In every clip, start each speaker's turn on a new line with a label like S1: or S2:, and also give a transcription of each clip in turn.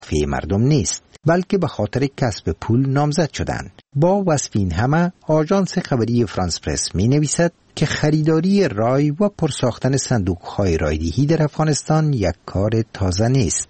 S1: فی مردم نیست، بلکه به خاطر کسب پول نامزد شدند. با وصف این همه، آژانس خبری فرانس پرس می نویسد که خریداری رای و پرساختن صندوق‌های رایدهی در افغانستان یک کار تازه نیست.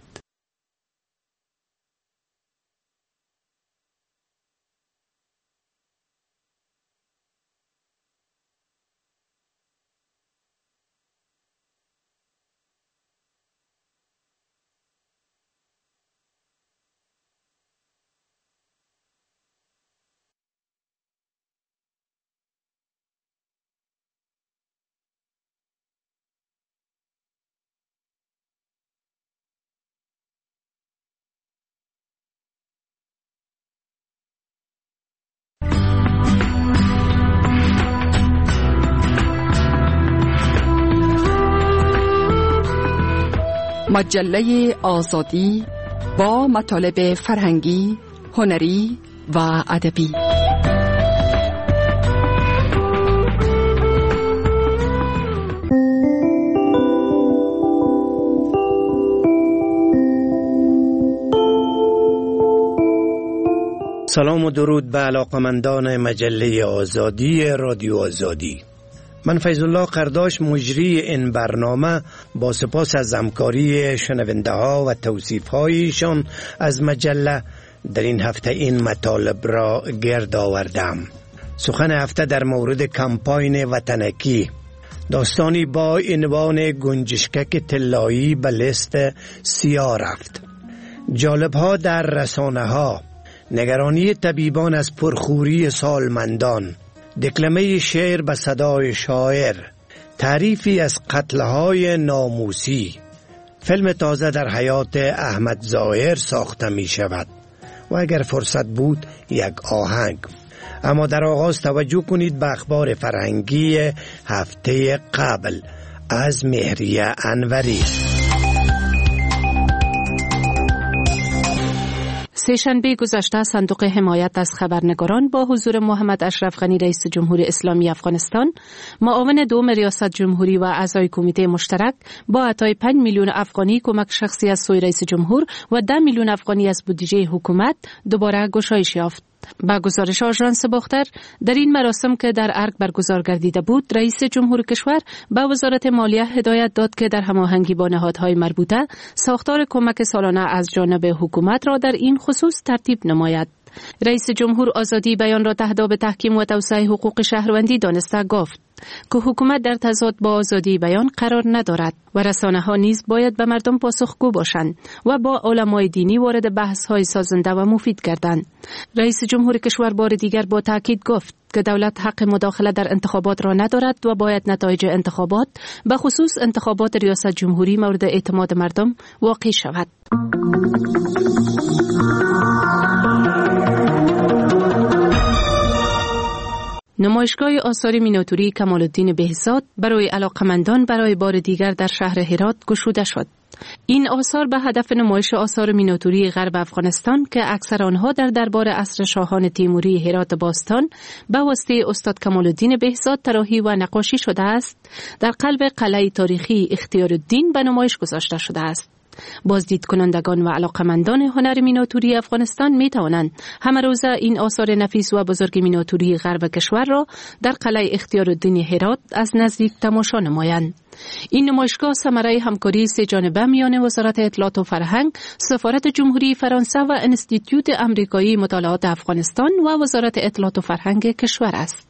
S2: مجله آزادی با مطالب فرهنگی، هنری و ادبی.
S3: سلام و درود به علاقمندان مجله آزادی رادیو آزادی. من فیض الله قرداش مجری این برنامه با سپاس از همکاری شنونده ها و توصیف هایشان از مجله در این هفته این مطالب را گرد آوردم. سخن هفته در مورد کمپاین وطنکی، داستانی با عنوان گنجشکک طلایی به لیست سیاه رفت، جالب ها در رسانه ها، نگرانی طبیبان از پرخوری سالمندان، دکلمه شعر به صدای شاعر، تعریفی از قتلهای ناموسی، فیلم تازه در حیات احمد ظاهر ساخته می شود و اگر فرصت بود یک آهنگ. اما در آغاز توجه کنید به اخبار فرهنگی هفته قبل از مهریه انوری.
S4: سه‌شنبه گذشته صندوق حمایت از خبرنگاران با حضور محمد اشرف غنی رئیس جمهوری اسلامی افغانستان، معاون دوم ریاست جمهوری و اعضای کمیته مشترک با عطای 5 میلیون افغانی کمک شخصی از سوی رئیس جمهور و 10 میلیون افغانی از بودجه حکومت دوباره گشایش یافت. با گزارش آژانس باختر، در این مراسم که در ارگ برگزار گردیده بود، رئیس جمهور کشور به وزارت مالیه هدایت داد که در هماهنگی با نهادهای مربوطه ساختار کمک سالانه از جانب حکومت را در این خصوص ترتیب نماید. رئیس جمهور آزادی بیان را تهدید به تحکیم و توسعه حقوق شهروندی دانسته گفت که حکومت در تضاد با آزادی بیان قرار ندارد و رسانه‌ها نیز باید به مردم پاسخگو باشند و با علمای دینی وارد بحث‌های سازنده و مفید گردند. رئیس جمهور کشور بار دیگر با تاکید گفت که دولت حق مداخله در انتخابات را ندارد و باید نتایج انتخابات به خصوص انتخابات ریاست جمهوری مورد اعتماد مردم واقع شود. نمایشگاه آثار میناتوری کمال الدین بهزاد برای علاقمندان برای بار دیگر در شهر هرات گشوده شد. این آثار به هدف نمایش آثار میناتوری غرب افغانستان که اکثر آنها در دربار عصر شاهان تیموری هرات باستان به واسطه استاد کمال الدین بهزاد طراحی و نقاشی شده است، در قلب قلعه تاریخی اختیارالدین به نمایش گذاشته شده است. بازدید کنندگان و علاقمندان هنر میناتوری افغانستان می توانند همه روزه این آثار نفیس و بزرگ میناتوری غرب کشور را در قلعه اختیارالدین هرات از نزدیک تماشا نمایند. این نمایشگاه ثمره همکاری سه جانبه میان وزارت اطلاعات و فرهنگ، سفارت جمهوری فرانسه و انستیتوت آمریکایی مطالعات افغانستان و وزارت اطلاعات و فرهنگ کشور است.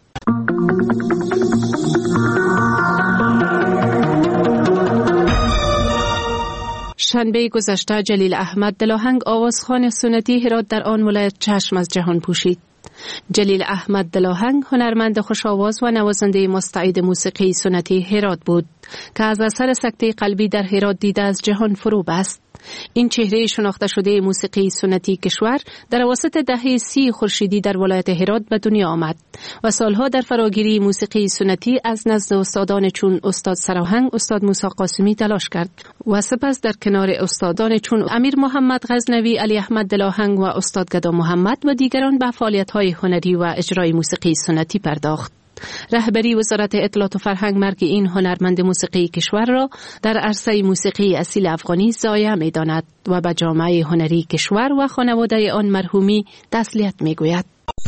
S4: شنبه گذشته جلیل احمد دلاهنگ آوازخوان سنتی هرات در آن ولایت چشم از جهان پوشید. جلیل احمد دلاهنگ هنرمند خوش آواز و نوازنده مستعد موسیقی سنتی هرات بود که از اثر سکته قلبی در هرات دیده از جهان فرو بست. این چهره شناخته شده موسیقی سنتی کشور در اواسط دهه 30 خورشیدی در ولایت هرات به دنیا آمد و سالها در فراگیری موسیقی سنتی از نزد استادان چون استاد سراهنگ، استاد موسی قاسمی تلاش کرد و سپس در کنار استادان چون امیر محمد غزنوی، علی احمد دلاهنگ و استاد گدا محمد و دیگران به فعالیت‌های هنری و اجرای موسیقی سنتی پرداخت. رهبری وزارت اطلاعات و فرهنگ مرگ این هنرمند موسیقی کشور را در عرصه موسیقی اصیل افغانی ضایع می‌داند و به جامعه هنری کشور و خانواده آن مرحومی تسلیت می‌گوید.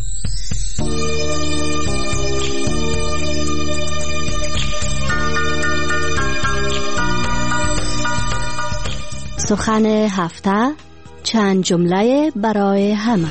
S5: سخن هفته، چند جمله برای همه.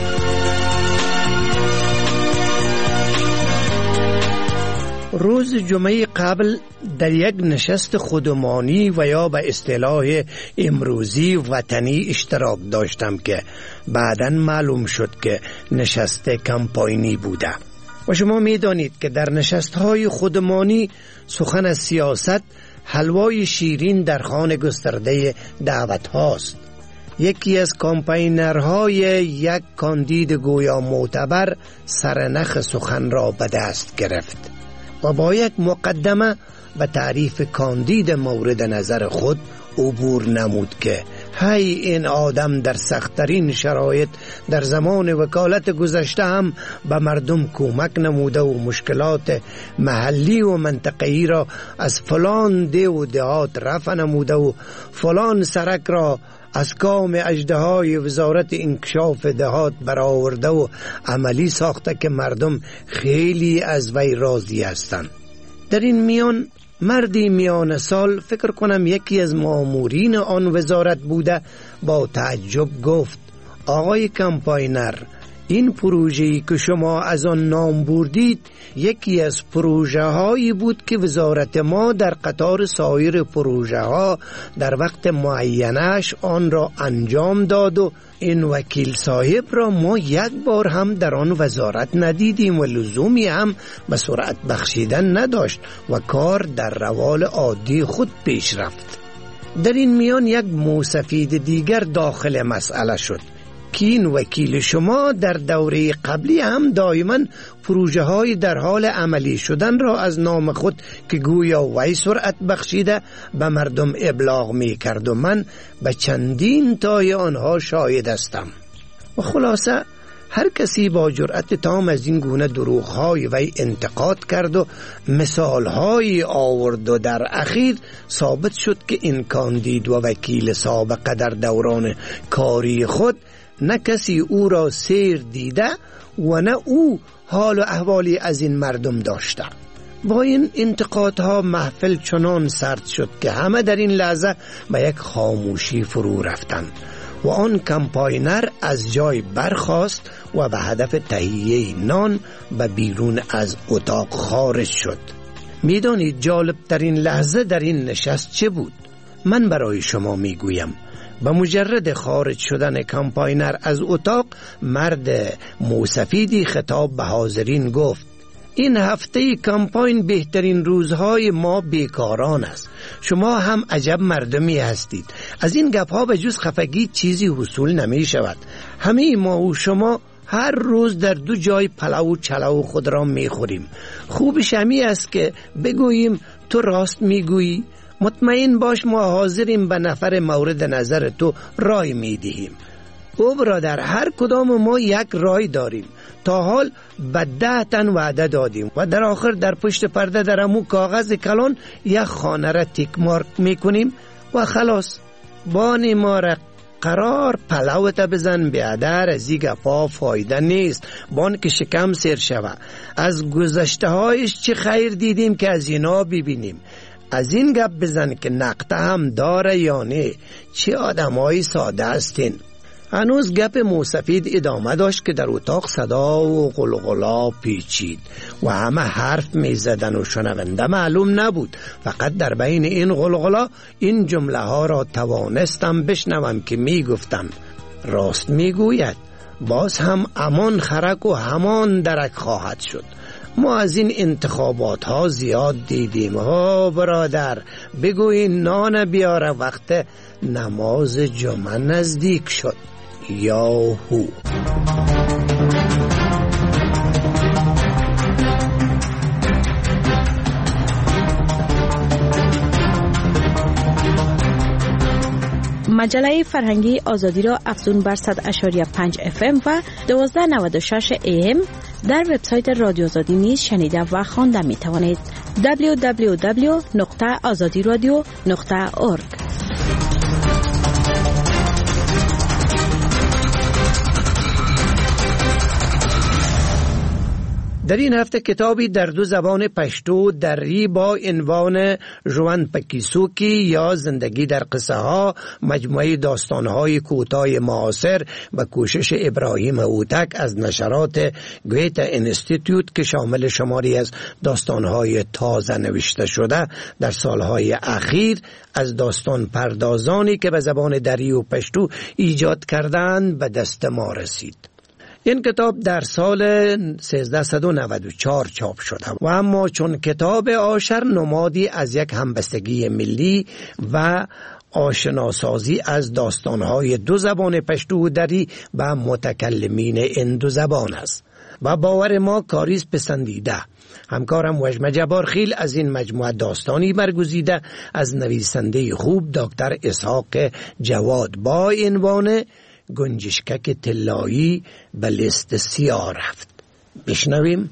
S3: روز جمعه قبل در یک نشست خودمانی و یا به اصطلاح امروزی وطنی اشتراک داشتم که بعداً معلوم شد که نشست کمپاینی بوده و شما می دانید که در نشست‌های خودمانی سخن از سیاست حلوای شیرین در خوان گسترده دعوت هاست. یکی از کامپاینرهای یک کاندید گویا معتبر سرنخ سخن را به دست گرفت و با یک مقدمه و تعریف کاندید مورد نظر خود عبور نمود که هی این آدم در سخت‌ترین شرایط در زمان وکالت گذشته هم به مردم کمک نموده و مشکلات محلی و منطقه‌ای را از فلان ده و دهات رفع نموده و فلان سرک را از کام اژدهای وزارت انکشاف دهات برآورده و عملی ساخته که مردم خیلی از وی راضی هستند. در این میان مردی میان سال، فکر کنم یکی از مامورین آن وزارت بوده، با تعجب گفت: آقای کمپاینر، این پروژه‌ای که شما از آن نام بردید یکی از پروژه هایی بود که وزارت ما در قطار سایر پروژه ها در وقت معینش آن را انجام داد و این وکیل صاحب را ما یک بار هم در آن وزارت ندیدیم و لزومی هم به سرعت بخشیدن نداشت و کار در روال عادی خود پیش رفت. در این میان یک موسفید دیگر داخل مسئله شد که این وکیل شما در دوره قبلی هم دائما پروژه های در حال عملی شدن را از نام خود که گویا وی سرعت بخشیده به مردم ابلاغ می کرد و من به چندین تای آنها شاهد هستم. و خلاصه هر کسی با جرأت تام از این گونه دروغ‌های وی انتقاد کرد و مثال‌های آورد و در اخیر ثابت شد که این کاندید و وکیل سابقه در دوران کاری خود نه کسی او را سیر دیده و نه او حال و احوالی از این مردم داشته. با این انتقادها محفل چنان سرد شد که همه در این لحظه به یک خاموشی فرو رفتند و آن کمپاینر از جای برخاست و به هدف تهیه نان به بیرون از اتاق خارج شد. میدانید جالب ترین لحظه در این نشست چه بود؟ من برای شما میگویم. به مجرد خارج شدن کمپاینر از اتاق، مرد موسفیدی خطاب به حاضرین گفت: این هفته کمپاین بهترین روزهای ما بیکاران است. شما هم عجب مردمی هستید. از این گپ‌ها به جز خفگی چیزی حصول نمی شود. همه ما و شما هر روز در دو جای پلو و چلو خود را می خوریم. خوبش همی است که بگوییم تو راست می گویی. مطمئن باش ما حاضریم به نفر مورد نظر تو رای می دهیم. او برادر، هر کدام ما یک رای داریم. تا حال به 10 تن وعده دادیم و در آخر در پشت پرده در امو کاغذ کلان یک خانه را تیک مارک میکنیم و خلاص. بانی ما را قرار پلوت بزن بیادر، از این گپا فایده نیست. بان که شکم سیر شوه. از گذشته هایش چه خیر دیدیم که از اینا ببینیم. از این گپ بزن که نقطه هم داره یا نه. چه آدم های ساده هستین. هنوز گپ موسفید ادامه داشت که در اتاق صدا و غلغلا پیچید و همه حرف می زدن و شنونده معلوم نبود. فقط در بین این غلغلا این جمله ها را توانستم بشنوم که می گفتم: راست می گوید، باز هم امان خرک و همان درک خواهد شد. ما از این انتخابات ها زیاد دیدیم. ها برادر، بگوین نان بیاره، وقت نماز جمعه نزدیک شد. یاهو.
S6: مجله فرهنگی آزادی را افزون بر 100.5 FM و 1296 AM در وبسایت رادیو آزادی نیز شنیده و خوانده می توانید. www.azadiradio.org.
S3: در این هفته کتابی در 2 زبان پشتو دری با عنوان ژوند پکیسوکی یا زندگی در قصه ها، مجموعه داستانهای کوتاه معاصر و کوشش ابراهیم اوتک از نشرات گویتا اینستیتوت که شامل شماری از داستانهای تازه نوشته شده در سالهای اخیر از داستان پردازانی که به زبان دری و پشتو ایجاد کردند به دست ما رسید. این کتاب در سال 1394 چاپ شده و اما چون کتاب آشر نمادی از یک همبستگی ملی و آشناسازی از داستانهای 2 زبان پشتو و دری و متکلمین این 2 زبان است و باور ما کاریز پسندیده. همکارم وجمه جبارخیل از این مجموعه داستانی برگزیده از نویسنده خوب دکتر اسحاق جواد با عنوان گنجشکک طلایی به لیست سیاه رفت. بشنویم.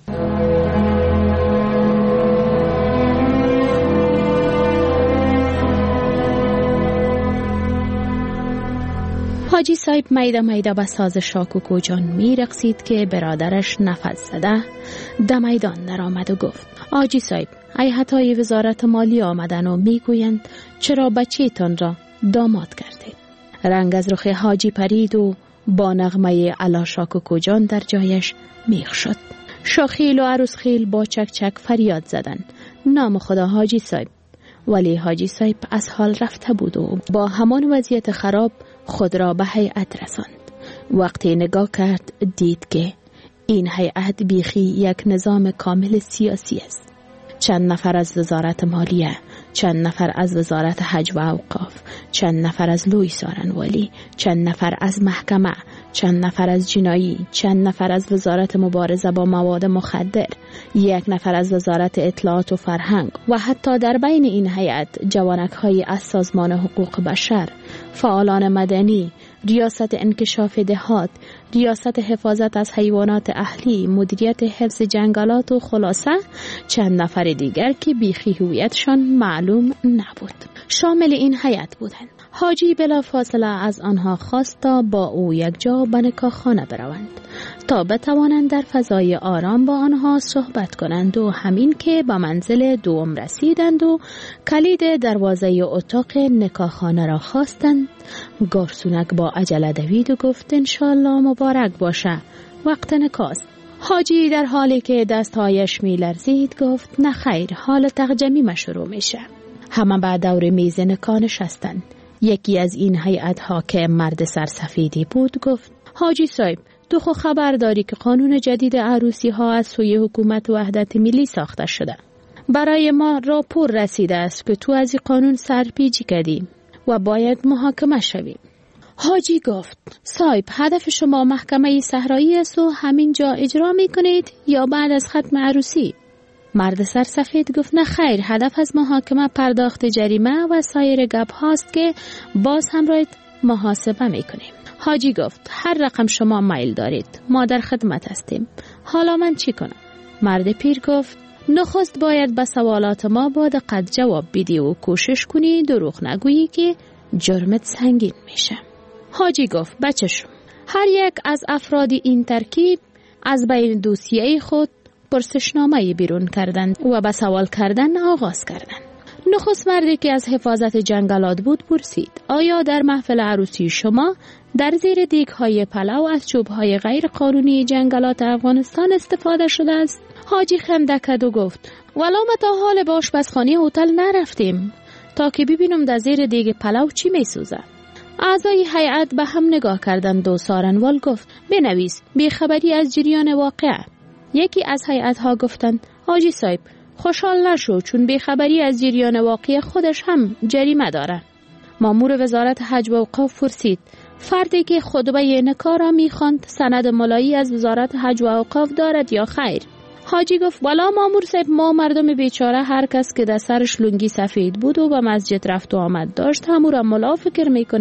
S4: حاجی صاحب میده به ساز شاکوکو جان می رقصید که برادرش نفس زده در میدان در آمد و گفت: حاجی صاحب، هیئت‌های وزارت مالی آمدن و می گویند چرا بچه‌تان را داماد کردید؟ رنگ از رخ حاجی پرید و با نغمه علا شاکوکو جان در جایش میخ شد. شاخیل و عروس خیل با چک چک فریاد زدن: نام خدا حاجی صاحب. ولی حاجی صاحب از حال رفته بود و با همان وضعیت خراب خود را به هیئت رساند. وقتی نگاه کرد دید که این هیئت بیخی یک نظام کامل سیاسی است. چند نفر از وزارت مالیه، چند نفر از وزارت حج و اوقاف، چند نفر از لوی سارنوالی، چند نفر از محکمه، چند نفر از جنایی، چند نفر از وزارت مبارزه با مواد مخدر، 1 نفر از وزارت اطلاعات و فرهنگ و حتی در بین این هیئت جوانک‌های از سازمان حقوق بشر، فعالان مدنی، ریاست انکشاف دهات، ریاست حفاظت از حیوانات اهلی، مدیریت حفظ جنگلات و خلاصه چند نفر دیگر که بیخی هویتشان معلوم نبود شامل این هیئت بودند. حاجی بلافاصله از آنها خواست تا با او یک جا به نکاحخانه بروند تا بتوانند در فضای آرام با آنها صحبت کنند و همین که به منزل دوم رسیدند و کلید دروازه اتاق نکاحخانه را خواستند، گارسونک با عجله دوید و گفت: انشالله مبارک باشه، وقت نکاح است. حاجی در حالی که دستهایش می لرزید گفت: نه خیر، حال تقجمی شروع میشه. همه بعد دور میز نکاح نشستند. یکی از این هیئت‌ها که مرد سرسفیدی بود گفت: حاجی صاحب، تو خو خبر داری که قانون جدید عروسی ها از سوی حکومت وحدت ملی ساخته شده. برای ما راپور رسیده است که تو از این قانون سرپیچی کردی و باید محاکمه شوی. حاجی گفت: صاحب، هدف شما محکمه صحرایی است و همین جا اجرا میکنید یا بعد از ختم عروسی؟ مرد سرسفید گفت: نه خیر، هدف از محاکمه پرداخت جریمه و سایر گپ هاست که باز هم باید محاسبه میکنیم. حاجی گفت: هر رقم شما میل دارید، ما در خدمت هستیم. حالا من چی کنم؟ مرد پیر گفت: نخست باید به سوالات ما با دقت جواب بدی و کوشش کنی دروغ نگویی که جرمت سنگین میشه. حاجی گفت: بچه‌شم، هر یک از افراد این ترکیب از بین دوسیه خود پرسشنامه بیرون کردند و به سوال کردن آغاز کردند. نخست مردی که از حفاظت جنگلات بود پرسید: آیا در محفل عروسی شما در زیر دیگ‌های پلو از چوب‌های غیر قانونی جنگلات افغانستان استفاده شده است؟ حاجی خنده کرد و گفت: ولو ما تا حال به آشپزخانه هتل نرفتیم تا که ببینم در زیر دیگ پلو چی میسوزه. اعضای هیئت به هم نگاه کردند و سارنوال گفت: بنویس بیخبری از جریان واقعه. یکی از هیئت‌ها گفتند: حاجی صاحب، خوشحال نشو چون بیخبری از جریان واقعی خودش هم جریمه داره. مامور وزارت حج و اوقاف پرسید: فردی که خطبه نکاح را میخواند سند ملایی از وزارت حج و اوقاف دارد یا خیر؟ حاجی گفت: والا مامور صاحب، ما مردم بیچاره هر کس که در سرش لنگی سفید بود و به مسجد رفت و آمد داشت همون را ملا فکر میکنیم.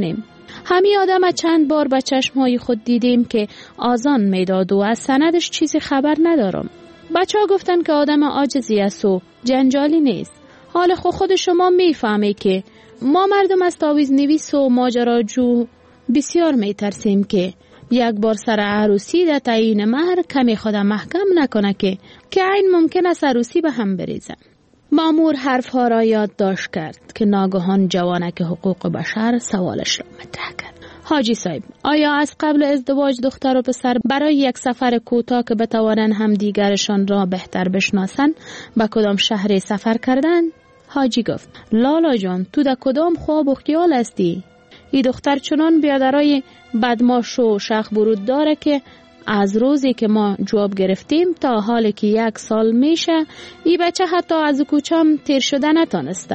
S4: همین آدم چند بار به چشمهای خود دیدیم که آذان میداد و از سندش چیزی خبر ندارم. بچه ها گفتن که آدم عاجزی است و جنجالی نیست. حال خود شما میفهمی که ما مردم از تعویض نویس و ماجراجو بسیار میترسیم که یک بار سر عروسی در تعیین مهر کمی خود محکم نکنه که این ممکن است عروسی به هم بریزن. مامور حرفها را یادداشت کرد که ناگهان جوانک حقوق بشر سوالش را مطرح کرد. حاجی صاحب، آیا از قبل ازدواج دختر و پسر برای یک سفر کوتاه که بتوانند هم دیگرشان را بهتر بشناسند به کدام شهر سفر کردند؟ حاجی گفت: لالا جان، تو در کدام خواب و خیال هستی؟ این دختر چنان بیادرای بدماش و شخ برود داره که از روزی که ما جواب گرفتیم تا حالی که 1 سال میشه این بچه حتی از کوچم تیر شده نتانسته.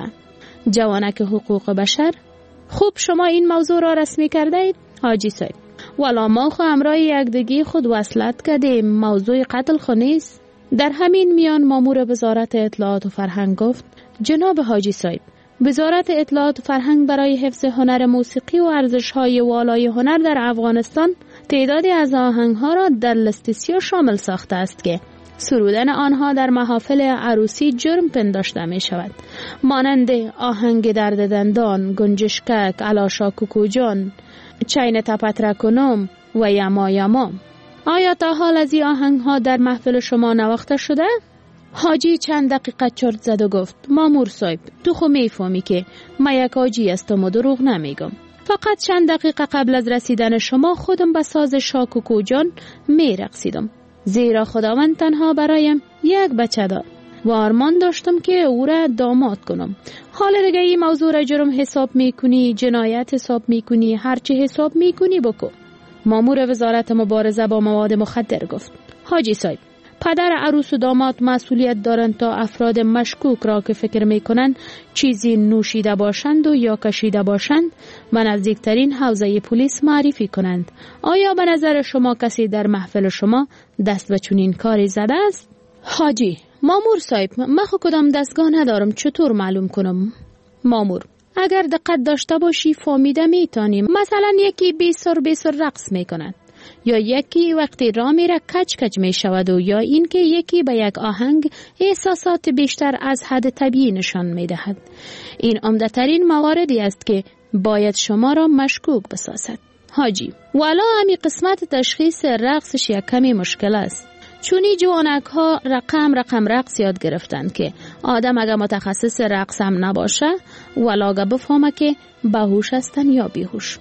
S4: جوانک حقوق بشر، خوب شما این موضوع را رسمی کرده اید؟ حاجی صاحب: والا ما خو همراه یکدیگی خود وصلت کردیم، موضوع قتل خو نیست. در همین میان مامور وزارت اطلاعات و فرهنگ گفت: جناب حاجی صاحب، وزارت اطلاعات و فرهنگ برای حفظ هنر موسیقی و ارزش‌های والای هنر در افغانستان تعدادی از آهنگ‌ها را در لیست سیاه شامل ساخته است که سرودن آنها در محافل عروسی جرم پنداشته می شود، مانند آهنگ درد دندان، گنجشکک، علاشا کوکوجان، چین تپترکنم و یما یما. آیا تا حال از این آهنگ‌ها در محفل شما نواخته شده؟ حاجی چند دقیقه چرت زد و گفت: مامور صاحب، تو خو میفهمی که ما یک حاجی هستم و دروغ نمیگم. فقط چند دقیقه قبل از رسیدن شما خودم به ساز شاکوکو جان میرقصیدم، زیرا خداوند تنها برایم یک بچه داد و آرمان داشتم که او را داماد کنم. حال دیگه این موضوع را جرم حساب میکنی، جنایت حساب میکنی، هرچی حساب میکنی بکن. مامور وزارت مبارزه با مواد مخدر گفت: حاجی صاحب، پدر عروس و داماد مسئولیت دارند تا افراد مشکوک را که فکر میکنند چیزی نوشیده باشند و یا کشیده باشند و نزدیکترین حوزه پلیس معرفی کنند. آیا به نظر شما کسی در محفل شما دست به چنین کاری زده است؟ حاجی: مامور صاحب، من خود کدام دستگاه ندارم، چطور معلوم کنم؟ مامور: اگر دقت داشته باشی فهمیده میتونیم. مثلا یکی بیسر رقص میکند، یا یکی وقتی راه میره کچ کچ می شود، و یا اینکه یکی به یک آهنگ احساسات بیشتر از حد طبیعی نشان می دهد. این عمده ترین مواردی است که باید شما را مشکوک بسازد. حاجی: والا همی قسمت تشخیص رقصش یک کمی مشکل است، چونی جوانک ها رقم رقص یاد گرفتن که آدم اگر متخصص رقص هم نباشه ولا بفهمه که باهوش هستن یا بیهوش.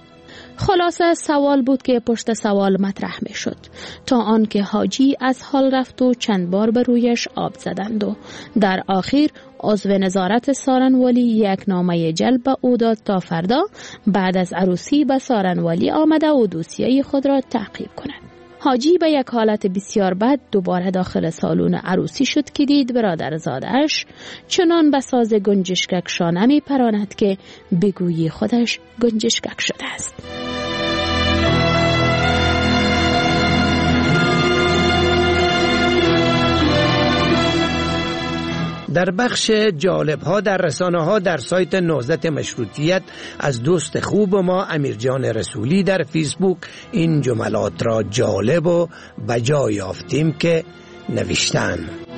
S4: خلاصه سوال بود که پشت سوال مطرح می شد تا آنکه حاجی از حال رفت و چند بار به رویش آب زدند و در آخر عضو نظارت سارنوالی یک نامه جلب به او داد تا فردا بعد از عروسی به سارنوالی آمده و دوسیه خود را تعقیب کند. حاجی به یک حالت بسیار بد دوباره داخل سالن عروسی شد که دید برادرزاده‌اش چنان به ساز گنجشکک شانه می پراند که بگویی خودش گنجشکک شده است.
S3: در بخش جالب‌ها در رسانه‌ها در سایت نهضت مشروطیت از دوست خوب ما امیرجان رسولی در فیسبوک این جملات را جالب و بجا یافتیم که نوشتن: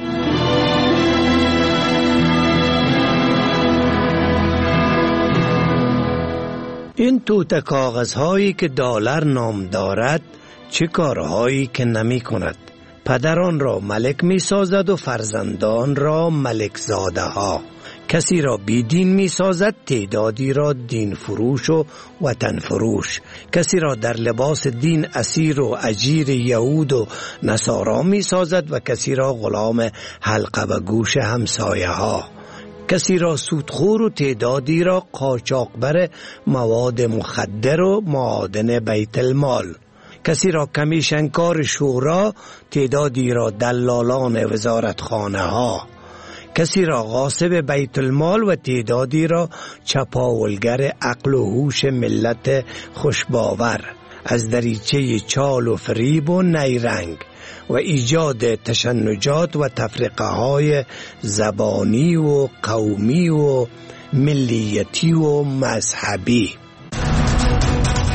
S3: این توته کاغذهایی که دلار نام دارد چه کارهایی که نمی کند. پدران را ملک می سازد و فرزندان را ملک زاده ها. کسی را بیدین می سازد، تعدادی را دین فروش و وطن فروش. کسی را در لباس دین اسیر و اجیر یهود و نصارا می سازد و کسی را غلام حلقه و گوش همسایه ها. کسی را سودخور و تعدادی را قاچاقبر مواد مخدر و معادن بیت المال. کسی را کمیشنکار شورا، تعدادی را دلالان وزارتخانه ها. کسی را غاصب بیت المال و تعدادی را چپاولگر عقل و هوش ملت خوشباور از دریچه چال و فریب و نیرنگ و ایجاد تشنجات و تفرقه های زبانی و قومی و ملیتی و مذهبی.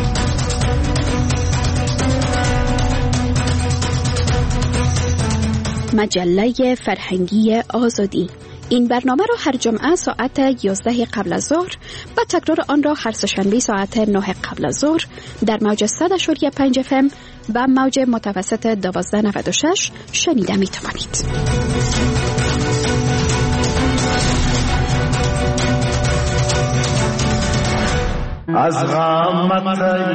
S7: مجله فرهنگی آزادی. این برنامه را هر جمعه ساعت 11 قبل از ظهر و تکرار آن را هر سه‌شنبه ساعت 9 قبل از ظهر در موج 100.5 FM و موج متوسط 1296 شنیده می توانید.
S8: از غمت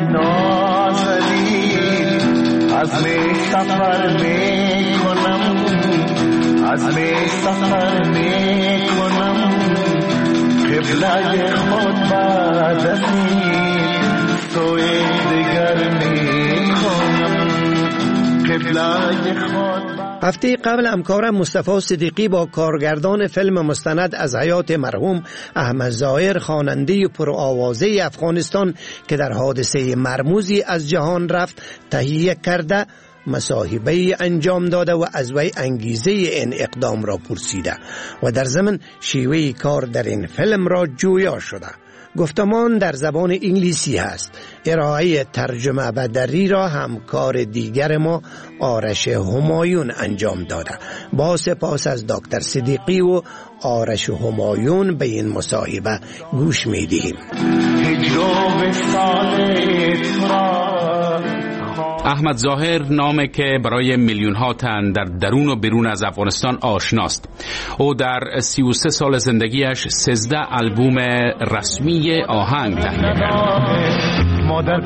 S8: نازلی از می سفر می کنم، از می سفر می کنم، قبله خود بدستی سوی دیگر می کنم، قبله خود.
S3: هفته قبل همکارم مصطفی صدیقی با کارگردان فیلم مستند از حیات مرحوم احمد ظاهر، خواننده پرآوازه افغانستان که در حادثه مرموزی از جهان رفت، تهیه کرده مصاحبه انجام داده و از وی انگیزه این اقدام را پرسیده و در ضمن شیوه کار در این فیلم را جویا شده. گفتمان در زبان انگلیسی هست. ارائه ترجمه و دری را همکار دیگر ما آرش همایون انجام داده. با سپاس از دکتر صدیقی و آرش همایون به این مصاحبه گوش می دهیم.
S9: احمد ظاهر نامی که برای میلیون ها تن در درون و بیرون از افغانستان آشناست. او در 33 سال زندگیش 13 آلبوم رسمی آهنگ تهیه کرد. مادر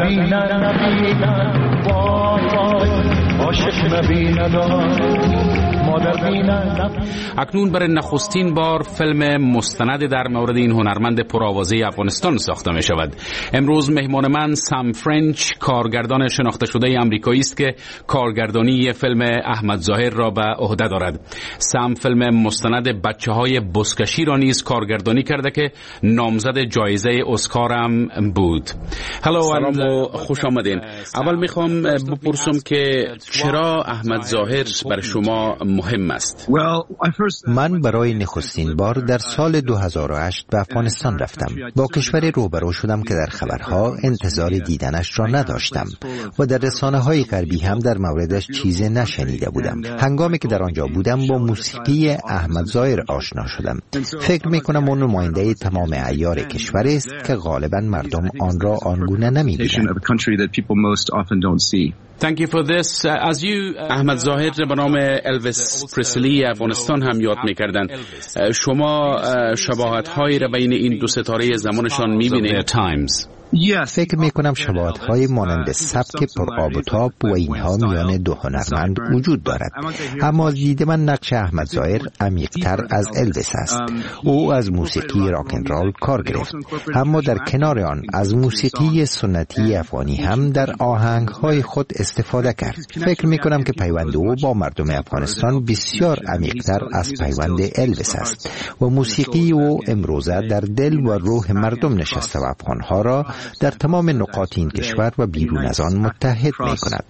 S9: اکنون برای نخستین بار فیلم مستند در مورد این هنرمند پرآوازه افغانستان ساخته می شود. امروز مهمان من سام فرنچ، کارگردان شناخته شده آمریکایی است که کارگردانی فیلم احمد ظاهر را به عهده دارد. سام فیلم مستند بچه‌های بزکشی را نیز کارگردانی کرده که نامزد جایزه اسکار هم بود. سلام و خوش آمدین. اول میخوام بپرسم که چرا احمد ظاهر برای شما مهم است؟
S1: من برای نخستین بار در سال 2008 به افغانستان رفتم. با کشور روبرو شدم که در خبرها انتظار دیدنش را نداشتم و در رسانه‌های غربی هم در موردش چیزی نشنیده بودم. هنگامی که در آنجا بودم با موسیقی احمد ظاهر آشنا شدم. فکر می‌کنم اون نماینده تمام عیار کشور است که غالباً مردم آن را آنگونه نمی‌بینند.
S9: Thank you for this. احمد ظاهر به نام الویس پرسلی افغانستان هم یاد می‌کردن. شما شباهت‌هایی را بین این دو ستاره زمانشان می‌بینید؟
S1: فکر میکنم شباهت‌های مانند سبک پرآب و تاب و اینها میان دو هنرمند وجود دارد، اما از دید من نقش احمد ظاهر عمیق‌تر از الویس است. او از موسیقی راک اند رول کار گرفت، اما در کنار آن از موسیقی سنتی افغانی هم در آهنگ‌های خود استفاده کرد. فکر میکنم که پیوند او با مردم افغانستان بسیار عمیق‌تر از پیوند الویس است و موسیقی او امروزه در دل و روح مردم نشسته و افغان‌ها را در تمام نقاط این کشور و بیرون از آن متحد می کند.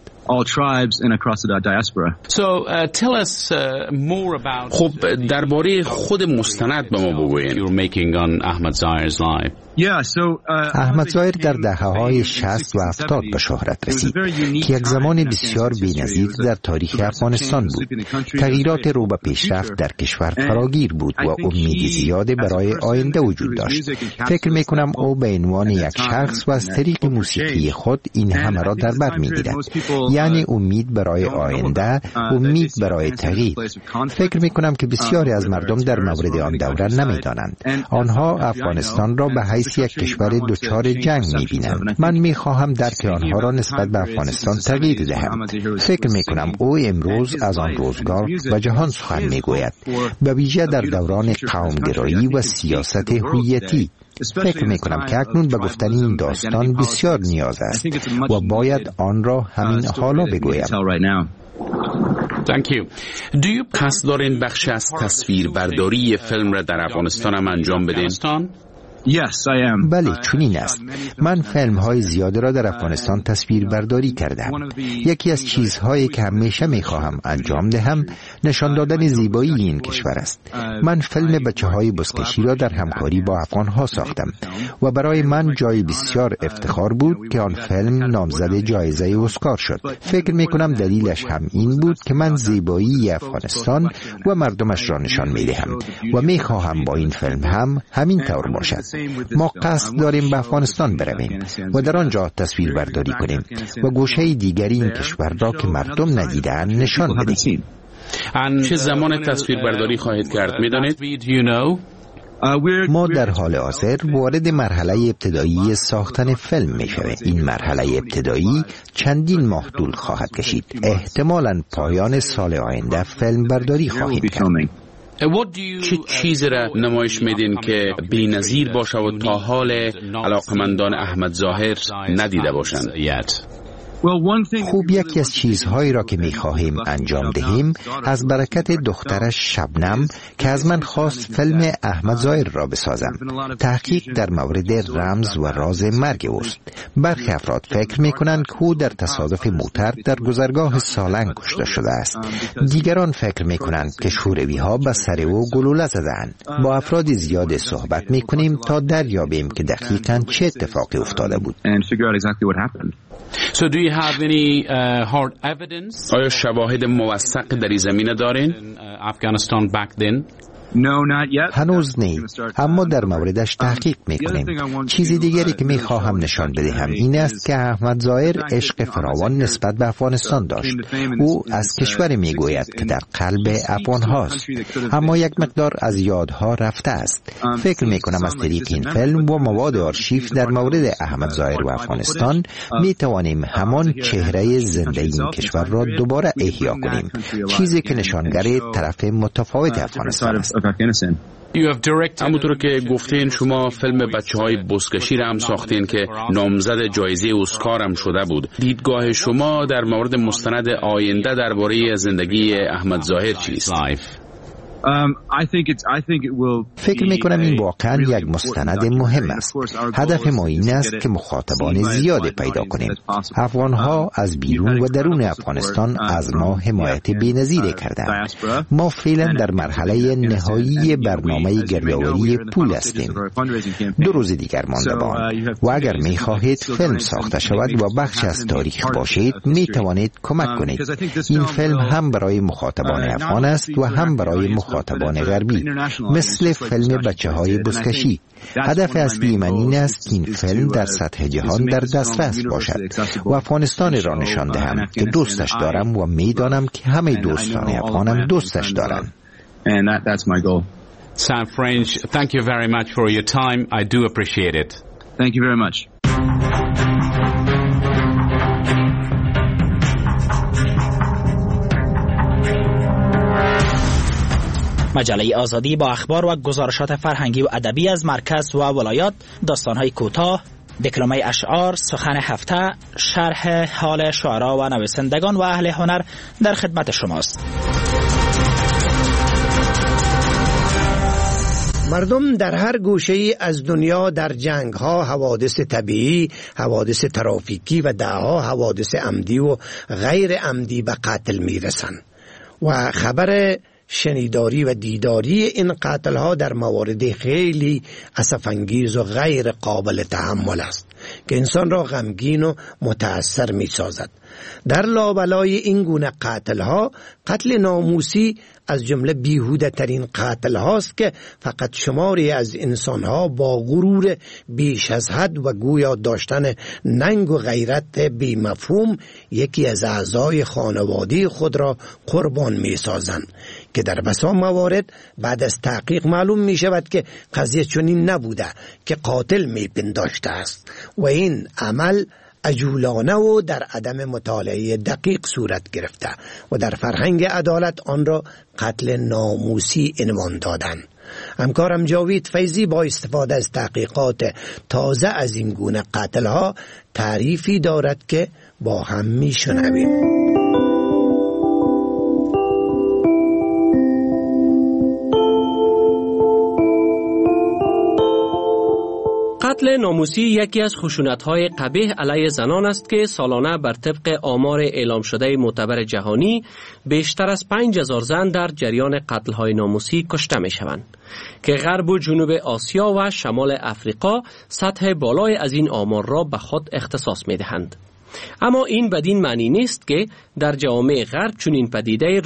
S9: خب درباره خود مستند به ما بگویید.
S1: احمد ظاهر در دهه‌های 60 و 70 به شهرت رسید که یک زمان بسیار بی‌نظیر در تاریخ افغانستان بود. تغییرات رو به پیشرفت در کشور فراگیر بود و امید زیادی برای آینده وجود داشت. فکر می‌کنم او به عنوان یک شخص و از طریق موسیقی خود این همه را در بر می‌گیرد، یعنی امید برای آینده، امید برای تغییر. فکر می‌کنم که بسیاری از مردم در مورد آن دوره نمی‌دانند. آنها افغانستان را به حیث یک کشور دچار جنگ می‌بینند. من می‌خواهم درک آنها را نسبت به افغانستان تغییر دهم. فکر می‌کنم او امروز از آن روزگار و جهان سخن می‌گوید، به ویژه در دوران قوم‌گرایی و سیاست هویتی. فکر می‌کنم که اکنون به گفتن این داستان بسیار نیاز است و باید آن را همین حالا بگویم.
S9: قصد دارین بخش از تصویر برداری فیلم را در افغانستان هم انجام بدین؟
S1: بله چنین است. من فیلم های زیاده را در افغانستان تصویر برداری کردم. یکی از چیزهایی که همیشه می خواهم انجام دهم نشان دادن زیبایی این کشور است. من فیلم بچه های بزکشی را در همکاری با افغان ها ساختم و برای من جای بسیار افتخار بود که آن فیلم نامزد جایزه اسکار شد. فکر می کنم دلیلش هم این بود که من زیبایی افغانستان و مردمش را نشان می دهم و می خواهم با این فیلم هم همین طور باشد. ما قصد داریم به افغانستان برویم و در آنجا تصویر برداری کنیم و گوشه دیگری این کشور را که مردم ندیدن نشان بدهیم.
S9: چه زمان تصویر برداری خواهید کرد میدانید؟
S1: ما در حال حاضر وارد مرحله ابتدایی ساختن فیلم می‌شویم. این مرحله ابتدایی چندین ماه طول خواهد کشید. احتمالاً پایان سال آینده فیلم برداری خواهیم کرد.
S9: چه چیزی را نمایش میدین که بی‌نظیر باشه و تا حال علاقمندان احمد ظاهر ندیده باشند؟
S1: خوب یکی از چیزهایی را که می‌خواهیم انجام دهیم از برکت دخترش شبنم که از من خواست فیلم احمد ظاهر را بسازم. تحقیق در مورد رمز و راز مرگ اوست. برخی افراد فکر می‌کنند که او در تصادف موتر در گذرگاه سالنگ کشته شده است. دیگران فکر می‌کنند که شوروی‌ها به سر او گلوله زدند. با افراد زیاد صحبت می‌کنیم تا دریابیم که دقیقاً چه اتفاقی افتاده بود.
S9: So do you have any hard evidence? آیا شواهد موثق در این زمینه دارین؟ Afghanistan back then?
S1: هنوز نه، اما در موردش تحقیق میکنیم. چیزی دیگری که میخواهم نشان بدهم این است که احمد ظاهر عشق فراوان نسبت به افغانستان داشت. او از کشوری میگوید که در قلب افغان هاست، اما یک مقدار از یادها رفته است. فکر میکنم از طریق این فیلم و مواد آرشیو در مورد احمد ظاهر و افغانستان میتوانیم همان چهره زنده این کشور را دوباره احیا کنیم، چیزی که نشانگر طرف متفاوت افغانستان است.
S9: همونطور که گفتین شما فیلم بچه‌های بزکشی را هم ساختین که نامزد جایزه اسکار هم شده بود. دیدگاه شما در مورد مستند آینده درباره زندگی احمد ظاهر چیست؟
S1: فکر میکنم این واقعا یک مستند مهم است. هدف ما این است که مخاطبان زیاد پیدا کنیم. افغانها از بیرون و درون افغانستان از ما حمایت بی‌نظیری کردند. ما فعلا در مرحله نهایی برنامه گردآوری پول هستیم. 2 روز دیگر مانده و اگر میخواهید فیلم ساخته شود و بخش از تاریخ باشید میتوانید کمک کنید. این فیلم هم برای مخاطبان افغان است و هم برای مخاطبان غربی، مثل فیلم بچه‌های بزکشی. هدف اصلی من این است که این فیلم در سطح جهان در دسترس باشد و افغانستان را نشان دهم که دوستش دارم و میدانم که همه دوستان افغانم دوستش دارند.
S9: Sam French, thank you very much for your time. I do appreciate it.
S10: Thank you very much.
S11: مجله آزادی با اخبار و گزارشات فرهنگی و ادبی از مرکز و ولایات، داستان‌های کوتاه، دکلمه اشعار، سخن هفته، شرح حال شعرا و نویسندگان و اهل هنر در خدمت شماست.
S3: مردم در هر گوشه‌ای از دنیا در جنگ‌ها، حوادث طبیعی، حوادث ترافیکی و ده‌ها حوادث عمدی و غیر عمدی به قتل می‌رسند و خبر شنیداری و دیداری این قتل‌ها در موارد خیلی اسف‌انگیز و غیر قابل تحمل است که انسان را غمگین و متأثر می‌سازد. در لابلای این گونه قتل‌ها، قتل ناموسی از جمله بیهوده ترین قتل هاست که فقط شماری از انسان‌ها با غرور بیش از حد و گویا داشتن ننگ و غیرت بی مفهوم یکی از اعضای خانواده خود را قربان می‌سازند که در بسیار موارد بعد از تحقیق معلوم می شود که قضیه چنین نبوده که قاتل می پنداشته است و این عمل عجولانه و در عدم مطالعه دقیق صورت گرفته و در فرهنگ عدالت آن را قتل ناموسی عنوان دادند. همکارم جاوید فیضی با استفاده از تحقیقات تازه از این گونه قتل‌ها تعریفی دارد که با هم می‌شنویم.
S10: قتل ناموسی یکی از خشونت‌های قبیح علیه زنان است که سالانه بر طبق آمار اعلام شده معتبر جهانی بیشتر از 5000 زن در جریان قتل‌های ناموسی کشته می‌شوند که غرب و جنوب آسیا و شمال افریقا سطح بالای از این آمار را به خود اختصاص می‌دهند. اما این بدین معنی نیست که در جوامع غرب چنین پدیده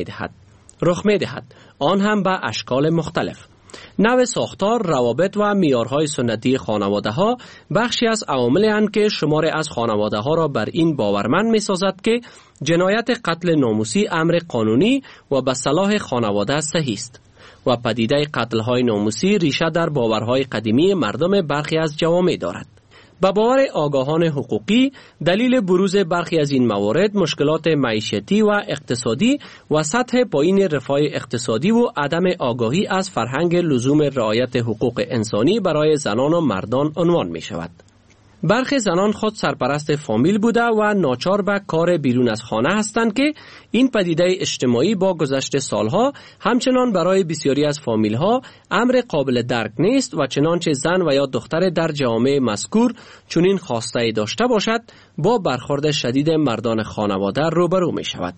S10: رخ می‌دهد، آن هم به اشکال مختلف. نوع ساختار، روابط و معیارهای سنتی خانواده‌ها بخشی از عواملی اند که شماری از خانواده‌ها را بر این باورمند می‌سازد که جنایت قتل ناموسی امر قانونی و به صلاح خانواده صحیح است و پدیده قتل‌های ناموسی ریشه در باورهای قدیمی مردم برخی از جوامع دارد. با باور آگاهان حقوقی، دلیل بروز برخی از این موارد مشکلات معیشتی و اقتصادی و سطح پایین رفاه اقتصادی و عدم آگاهی از فرهنگ لزوم رعایت حقوق انسانی برای زنان و مردان عنوان می شود. برخی زنان خود سرپرست فامیل بوده و ناچار به کار بیرون از خانه هستند که این پدیده اجتماعی با گذشت سالها همچنان برای بسیاری از فامیل ها امر قابل درک نیست و چنانچه زن و یا دختر در جامعه مذکور چنین خواسته داشته باشد با برخورد شدید مردان خانواده روبرو می شود.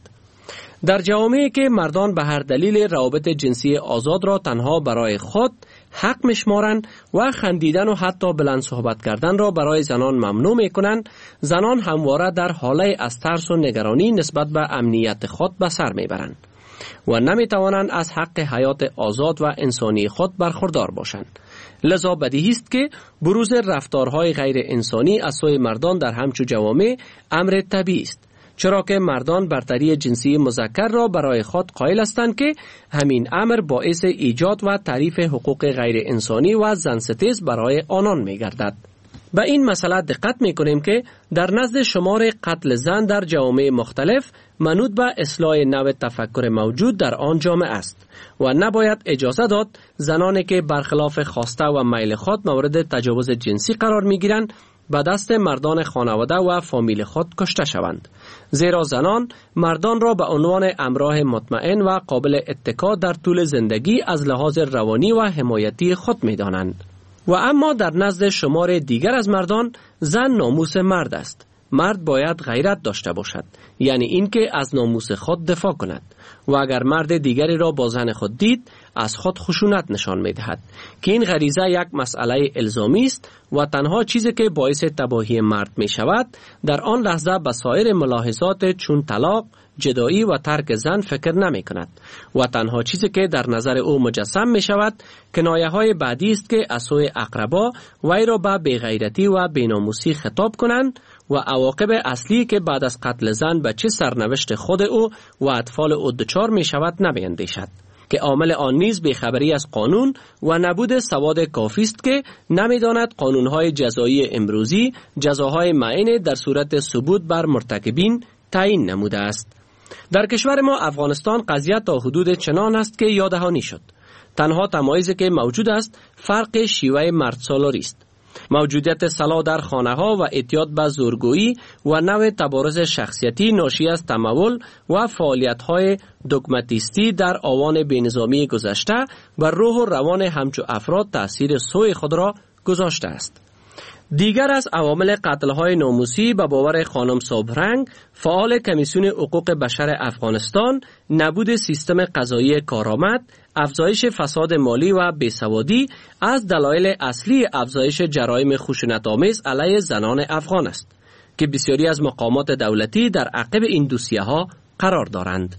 S10: در جوامعی که مردان به هر دلیل روابط جنسی آزاد را تنها برای خود حق میشمارند و خندیدن و حتی بلند صحبت کردن را برای زنان ممنوع میکنند، زنان همواره در حاله از ترس و نگرانی نسبت به امنیت خود به سر میبرند و نمیتوانند از حق حیات آزاد و انسانی خود برخوردار باشند. لذا بدیهی است که بروز رفتارهای غیر انسانی از سوی مردان در همچو جوامع امر طبیعی است، چرا که مردان برتری جنسی مذکر را برای خود قائل هستند که همین امر باعث ایجاد و تعریف حقوق غیر انسانی و زنستیز برای آنان می گردد. به این مسئله دقت می کنیم که در نزد شمار قتل زن در جوامع مختلف منوط به اصلاح نوع تفکر موجود در آن جامعه است و نباید اجازه داد زنانی که برخلاف خواسته و میل خود مورد تجاوز جنسی قرار می گیرند به دست مردان خانواده و فامیل خود کشته شوند، زیرا زنان مردان را به عنوان همراه مطمئن و قابل اتکا در طول زندگی از لحاظ روانی و حمایتی خود می دانند. و اما در نزد شمار دیگر از مردان زن ناموس مرد است. مرد باید غیرت داشته باشد، یعنی اینکه از ناموس خود دفاع کند و اگر مرد دیگری را با زن خود دید از خود خشونت نشان می دهد که این غریزه یک مسئله الزامی است و تنها چیزی که باعث تباهی مرد می شود در آن لحظه به سایر ملاحظات چون طلاق، جدایی و ترک زن فکر نمی کند و تنها چیزی که در نظر او مجسم می شود کنایه های بعدی است که از سوی اقربا وی را به بی‌غیرتی و بی‌ناموسی خطاب کنند و عواقب اصلی که بعد از قتل زن به چه سرنوشت خود او و اطفال او دچار می شود نمی‌اندیشد که عامل آن نیز بی‌خبری از قانون و نبود سواد کافی است که نمی‌داند قانون‌های جزایی امروزی جزاهای معین در صورت ثبوت بر مرتکبین تعیین نموده است. در کشور ما افغانستان قضیه تا حدود چنان است که یادهانی شد. تنها تمایزی که موجود است فرق شیوه مردسالاری است. موجودیت سلاح در خانه ها و اعتیاد به زورگویی و نوع تبارز شخصیتی ناشی از تمول و فعالیت های دوگماتیستی در آوان بینظامی گذشته و روح و روان همچو افراد تأثیر سوی خود را گذاشته است. دیگر از عوامل قتل‌های ناموسی به باور خانم صبحرنگ، فعال کمیسیون حقوق بشر افغانستان، نبود سیستم قضایی کارآمد، افزایش فساد مالی و بیسوادی از دلایل اصلی افزایش جرایم خشونت‌آمیز علیه زنان افغان است که بسیاری از مقامات دولتی در عقب این دوسیه‌ها قرار دارند.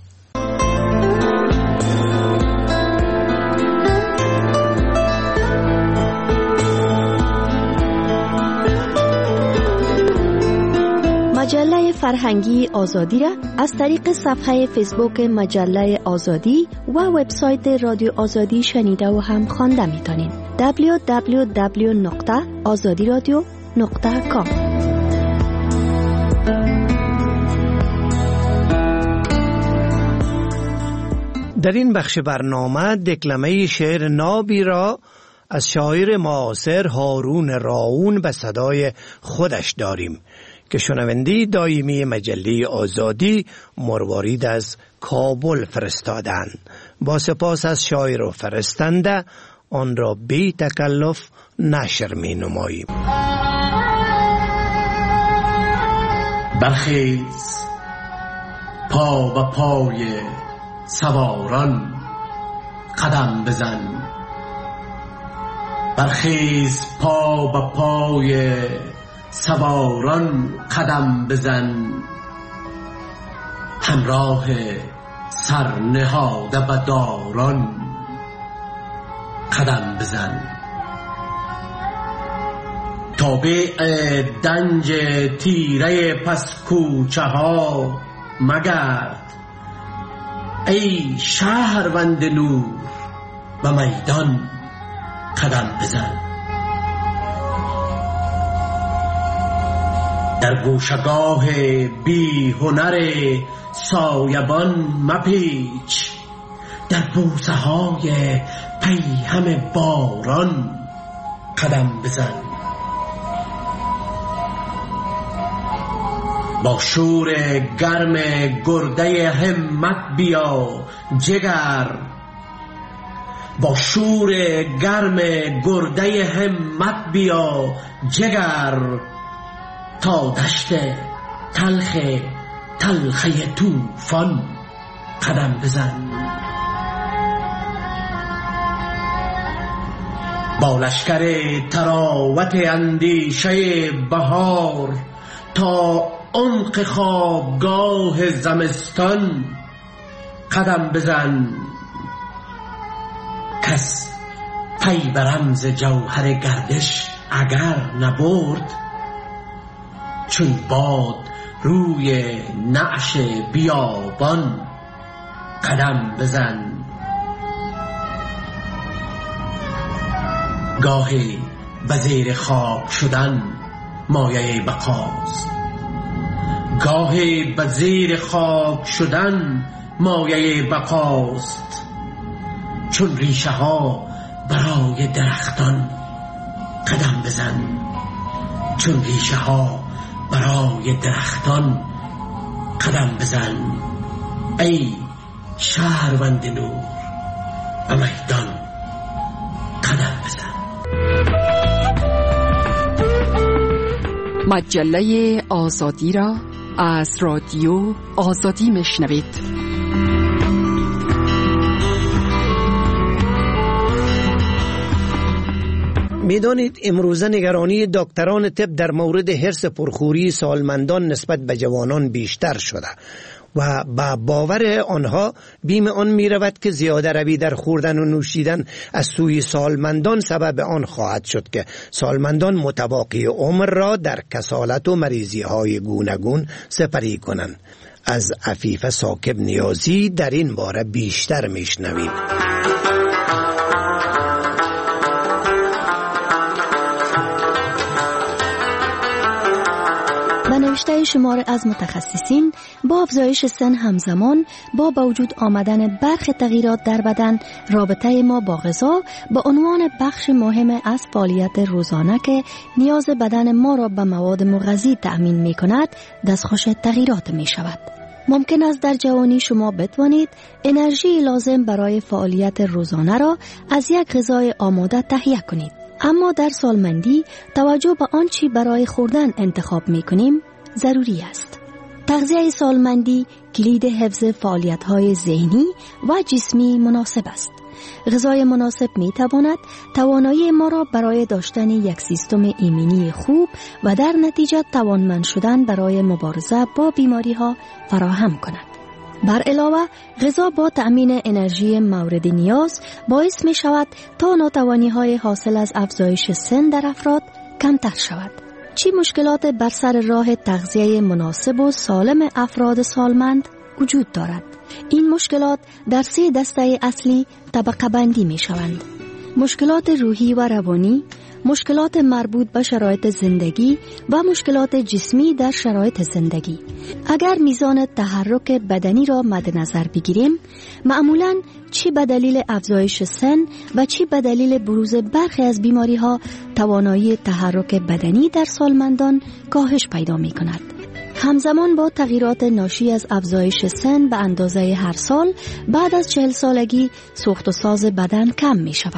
S5: مجله فرهنگی آزادی را از طریق صفحه فیسبوک مجله آزادی و وبسایت رادیو آزادی شنیده و هم خوانده می‌تونید. www.azadiradio.com.
S3: در این بخش برنامه دکلمه شعر نابی را از شاعر معاصر هارون راون به صدای خودش داریم که شنونده دائمی مجله آزادی مروارید از کابل فرستادند. با سپاس از شاعر و فرستنده، آن را بی تکلف نشر می نماییم.
S12: برخیز پا به پای سواران قدم بزن، برخیز پا به پای سواران قدم بزن، همراه سر نهاده به داران قدم بزن. تابع دنج تیره پس کوچه ها مگرد، ای شهروند نور به میدان قدم بزن. در گوشگاه بی هنر سایبان مپیچ، در بوسه های پیهم باران قدم بزن. با شور گرم گرده همت بیا جگر، با شور گرم گرده همت بیا جگر، تا دشت تلخه طوفان قدم بزن. با لشکر تراوت اندیشه بهار تا عمق خوابگاه زمستان قدم بزن. کس پی به رمز جوهر گردش اگر نبرد، چون باد روی نعش بیابان قدم بزن. گاهی به زیر خاک شدن مایه بقاست، گاهی به زیر خاک شدن مایه بقاست، چون ریشه ها برای درختان قدم بزن، چون ریشه ها برای درختان قدم بزن. ای شهروند نور به میدان قدم بزن.
S2: مجله آزادی را از رادیو آزادی میشنوید.
S3: میدانید امروزه نگرانی دکتران طب در مورد حرص پرخوری سالمندان نسبت به جوانان بیشتر شده و با باور آنها بیم آن می رود که زیاده روی در خوردن و نوشیدن از سوی سالمندان سبب آن خواهد شد که سالمندان متباقی عمر را در کسالت و مریضی های گوناگون سپری کنند. از عفیفه ثاقب نیازی در این باره بیشتر میشنویم.
S5: نوشته شمار از متخصصین با افزایش سن همزمان با وجود آمدن برخی تغییرات در بدن، رابطه ما با غذا به عنوان بخش مهم از فعالیت روزانه که نیاز بدن ما را به مواد مغذی تأمین می کند دستخوش تغییرات می شود. ممکن است در جوانی شما بتوانید انرژی لازم برای فعالیت روزانه را از یک غذای آماده تهیه کنید، اما در سالمندی توجه به آنچه برای خوردن انتخاب می کنیم ضروری است. تغذیه سالمندی کلید حفظ فعالیت‌های ذهنی و جسمی مناسب است. غذای مناسب می تواند توانایی ما را برای داشتن یک سیستم ایمنی خوب و در نتیجه توانمند شدن برای مبارزه با بیماری‌ها فراهم کند. بر علاوه غذا با تأمین انرژی مورد نیاز باعث می شود تا ناتوانی‌های حاصل از افزایش سن در افراد کمتر شود. چی مشکلات بر سر راه تغذیه مناسب و سالم افراد سالمند وجود دارد؟ این مشکلات در 3 دسته اصلی طبقه بندی می شوند. مشکلات روحی و روانی، مشکلات مربوط به شرایط زندگی و مشکلات جسمی در شرایط زندگی. اگر میزان تحرک بدنی را مد نظر بگیریم، معمولاً چی به دلیل افزایش سن و چی به دلیل بروز برخی از بیماری ها توانایی تحرک بدنی در سالمندان کاهش پیدا می کند. همزمان با تغییرات ناشی از افزایش سن به اندازه هر سال بعد از 40 سالگی سوخت و ساز بدن کم می شود.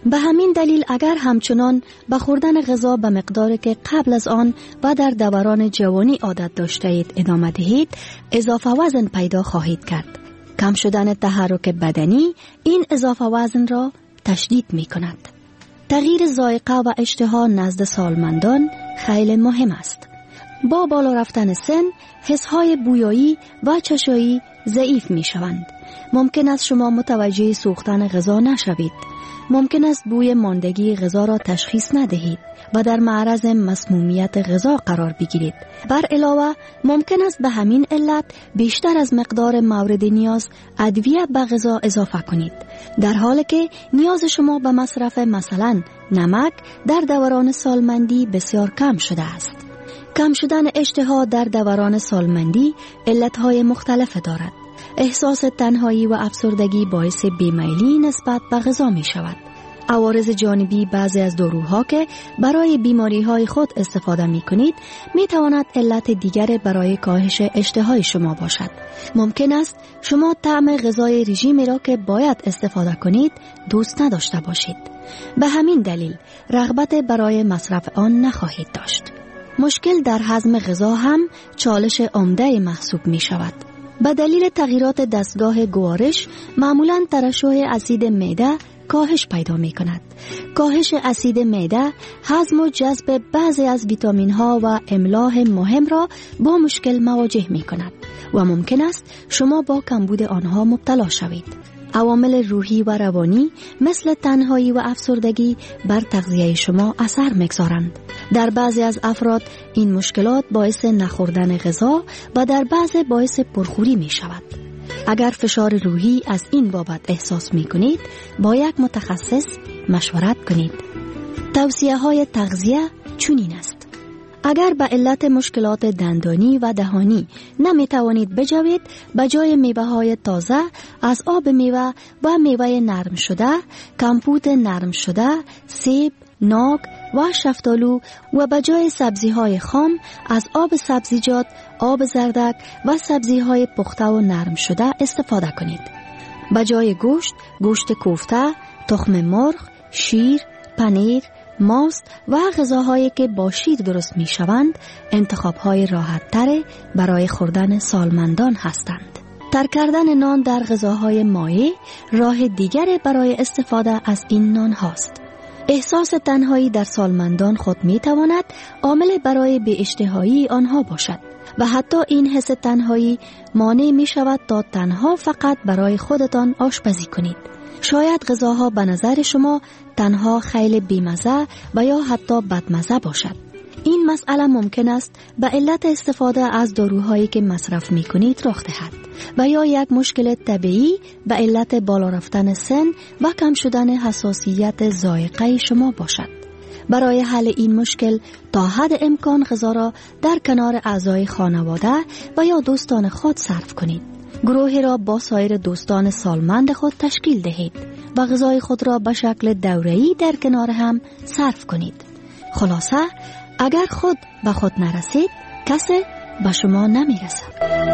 S5: به همین دلیل اگر همچنان به خوردن غذا به مقداری که قبل از آن و در دوران جوانی عادت داشته اید ادامه دهید، اضافه وزن پیدا خواهید کرد. کم شدن تحرک بدنی این اضافه وزن را تشدید می کند. تغییر ذائقه و اشتها نزد سالمندان خیلی مهم است. با بالا رفتن سن، حسهای بویایی و چشایی ضعیف می شوند. ممکن است شما متوجه سوختن غذا نشوید. ممکن است بوی ماندگی غذا را تشخیص ندهید و در معرض مسمومیت غذا قرار بگیرید. بر علاوه ممکن است به همین علت بیشتر از مقدار مورد نیاز ادویه به غذا اضافه کنید، در حالی که نیاز شما به مصرف مثلا نمک در دوران سالمندی بسیار کم شده است. کم شدن اشتها در دوران سالمندی علتهای مختلف دارد. احساس تنهایی و افسردگی باعث بیمیلی نسبت به غذا می شود. عوارض جانبی بعضی از داروها که برای بیماری های خود استفاده می کنید می تواند علت دیگر برای کاهش اشتهای شما باشد. ممکن است شما طعم غذای رژیمی را که باید استفاده کنید دوست نداشته باشید. به همین دلیل رغبت برای مصرف آن نخواهید داشت. مشکل در هضم غذا هم چالش عمده محسوب می شود. به دلیل تغییرات دستگاه گوارش معمولاً ترشح اسید معده کاهش پیدا می کند. کاهش اسید معده هضم و جذب بعضی از ویتامین ها و املاح مهم را با مشکل مواجه می کند و ممکن است شما با کمبود آنها مبتلا شوید. عوامل روحی و روانی مثل تنهایی و افسردگی بر تغذیه شما اثر می‌گذارند. در بعضی از افراد این مشکلات باعث نخوردن غذا و در بعضی باعث پرخوری می شود. اگر فشار روحی از این بابت احساس می کنید، با یک متخصص مشورت کنید. توصیه های تغذیه چنین است: اگر به علت مشکلات دندانی و دهانی نمی توانید بجوید، به جای میوه های تازه از آب میوه و میوه نرم شده، کمپوت نرم شده، سیب، ناک و شفتالو و به جای سبزی های خام از آب سبزیجات، آب زردک و سبزی های پخته و نرم شده استفاده کنید. به جای گوشت، گوشت کوفته، تخم مرغ، شیر، پنیر، ماست و غذاهایی که با شیر درست می شوند انتخاب‌های راحت‌تر برای خوردن سالمندان هستند. ترک کردن نان در غذاهای مایع راه دیگری برای استفاده از این نان هاست. احساس تنهایی در سالمندان خود می تواند عامل برای بی‌اشتهایی آنها باشد و حتی این حس تنهایی مانع می شود تا تنها فقط برای خودتان آشپزی کنید. شاید غذاها به نظر شما تنها خیلی بیمزه و یا حتی بدمزه باشد. این مسئله ممکن است به علت استفاده از داروهایی که مصرف می کنید رخ دهد و یا یک مشکل طبیعی به علت بالا رفتن سن و کم شدن حساسیت ذائقه شما باشد. برای حل این مشکل تا حد امکان غذا را در کنار اعضای خانواده و یا دوستان خود صرف کنید. گروهی را با سایر دوستان سالمند خود تشکیل دهید و غذای خود را به شکل دوره‌ای در کنار هم صرف کنید. خلاصه اگر خود به خود نرسید، کسی به شما نمیرسد.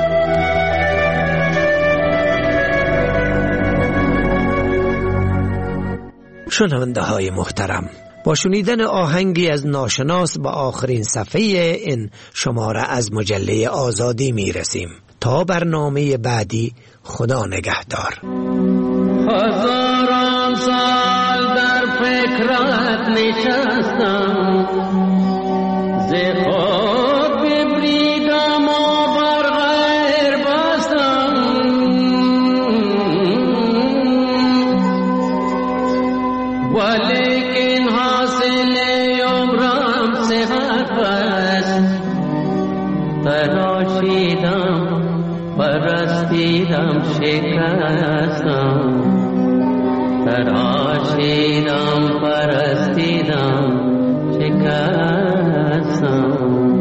S3: شنونده های محترم، با شنیدن آهنگی از ناشناس به آخرین صفحه این شماره از مجله آزادی می رسیم. تا برنامه بعدی، خدا نگهدار.
S13: هزاران سال در فکرت نشستم، ز خود ببریدم و بر غیر بستم، ولیکن حاصل عمرم صحت است. تراشیدم پرستیدم شکستم، تراشیدم پرستیدم شکستم.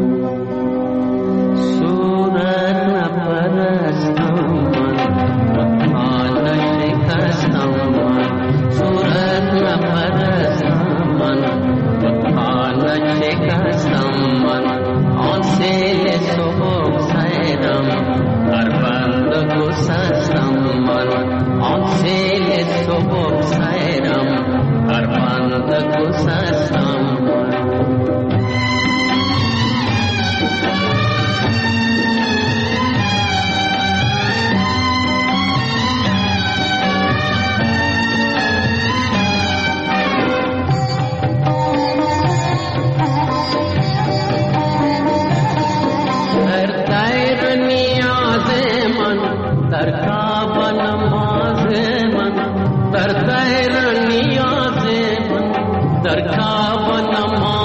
S13: صورت نپرستم من، حال شکستم من. صورت نپرستم من، حال شکستم من. آن سیل صبح سیدم هر بند گسستم من. آن سیل صبح سیدم هر بند در کعبه نماز